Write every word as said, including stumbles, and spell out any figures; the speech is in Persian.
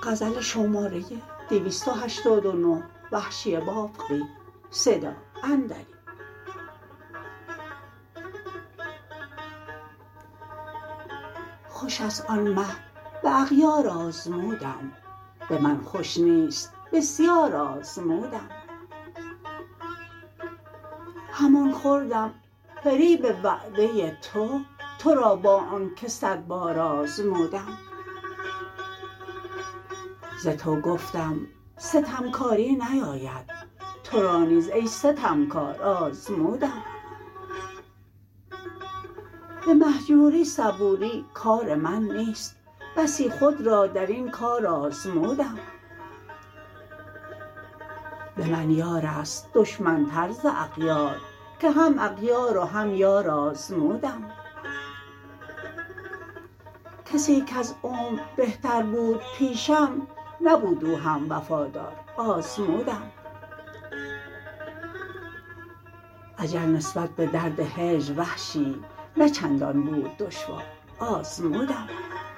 غزل شماره دویست و هشتاد و نه وحشی بافقی صدا اندری. خوش است آن مه به اغیار آزمودم، به من خوش نیست بسیار آزمودم. همان خوردم فریب وعده تو، تو را با آن که صد بار آزمودم. ز تو گفتم ستمکاری نیاید، تو را نیز ای ستمکار آزمودم. به مهجوری صبوری کار من نیست، بسی خود را درین کار آزمودم. به من یار است دشمن تر ز اغیار، که هم اغیار و هم یار آزمودم. کسی کز عمر بهتر بود پیشم، نبود او هم وفادار آزمودم. اجل نسبت به درد هجر وحشی نه چندان بود دشوار آزمودم.